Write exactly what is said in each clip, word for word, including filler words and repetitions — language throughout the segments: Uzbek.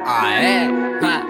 Aye, huh.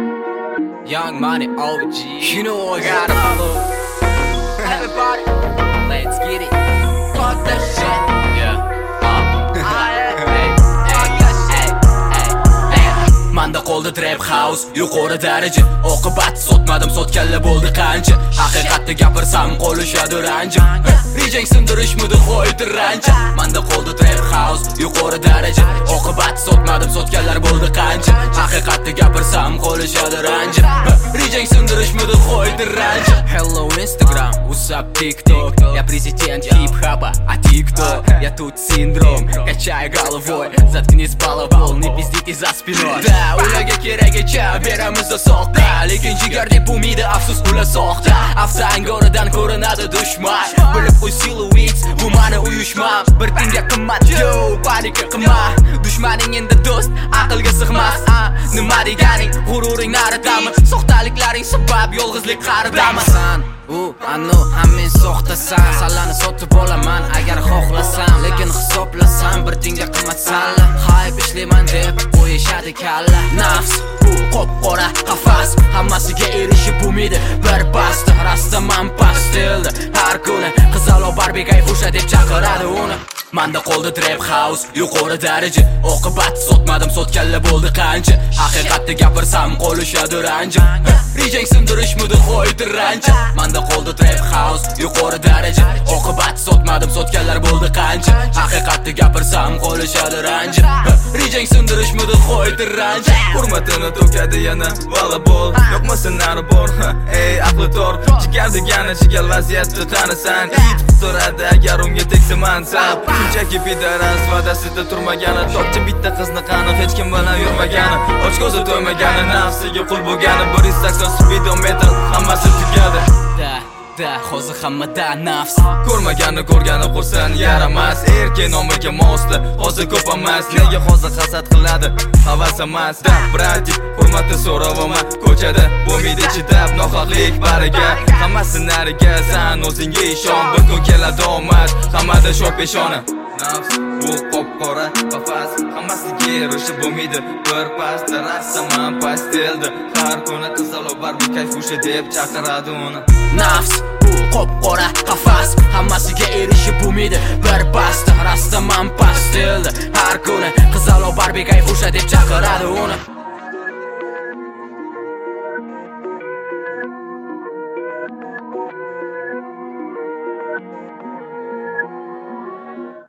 Young Money O G. You know I gotta follow. Everybody, let's get it. Fuck that shit. Yeah. Uh. Aye, hey, hey, hey, hey, hey. Manda qoldi trap house yuqori daraja. Oqibat sotmadim, sotganlar bo'ldi qancha. Haqiqatni gapirsam qolishadi ranjim. Rejang sindirishmidi qo'ydi rancha. Manda qoldi trap house yuqori daraja. Oqibat sotmadim, sotganlar bo'ldi qancha. Haqiqatni gapirsam qolishadi ranjim. Rejang sindirishmidi qo'ydi rancha. Hello Instagram, what's up TikTok? Я президент хип-хопа, а TikTok? Я тут синдром, качай головой. Заткнись балабол, не пиздите за спиной. Да, ularga keragicha beramiz soxta, lekin jigar deb umidi afsus ular soxta. Afsa angoridan ko'rinadi dushman. Bilib qo'y siluet, bu mani uyushmam. Bir tinga qimmat, yo, panika qilma. Dushmaning endi do'st, aqlga sig'mas. Nima deganing, g'ururing naridami? Soxtaliklaring sabab yolg'izlik qaridami? San u anu hammen soxtasan. Sallani sotib olaman agar xohlasam, lekin hisoblasam bir tinga qimmat salla. Hype ishlayman deb qo'yishadi kalla. Nafs bu qop-qora qafas, hammasiga erishib umidi bir pasta. Rastaman pastelda har kuni qizaloq Barbie kayfusha deb chaqiradi uni. Manda qoldi trap house yuqori daraja. Oqibat sotmadim, sotganlar bo'ldi qancha. Haqiqatni gapirsam qolishadi ranjim. Rejang sindirishmidi qo'ydi rancha. Manda qoldi trap house yuqori daraja. Oqibat sotmadim, sotganlar bo'ldi qancha. Haqiqatni gapirsam qolishadi ranjim. Rejang sindirishmidi qo'ydi rancha. Hurmatini to'kadi yana volleyball. Yo'qmasin nari bor, ey aqli tor. Jigar degani chigal vaziyatni tanisan. It turadi agar unga tegsiman sab. Shunchaki pidaras vadasida turmagani, topchi bitta qizni qani hech kim bilan yurmagani, och ko'zi to'ymagani, nafsiga qul bo'lgani, bir yuz sakson speedometer hammasi tugadi. Da, da, hozir hammada nafs. Ko'rmagani ko'rgani qursan yaramas. Erkak nomiga mosli, hozir ko'p emas. Nega hozir hasad qiladi? Havas emas. Da, bratik, hurmatni so'ravama. Ko'chada bo'lmaydi chidab nohaqlik bariga. Hammasi nariga, san o'zingga ishon. Bir kun keladi omad, hammada sho'p peshona. Nafs bu qop-qora qafas, hammasiga erishib bo'lmaydi bir pasta. Rastaman pastelda har kuni qizaloq Barbie kayfusha deb chaqiradi uni. Nafs bu qop-qora qafas, hammasiga erishib umidi bir pasta. Rastaman pastelda har kuni qizaloq Barbie kayfusha deb chaqiradi uni.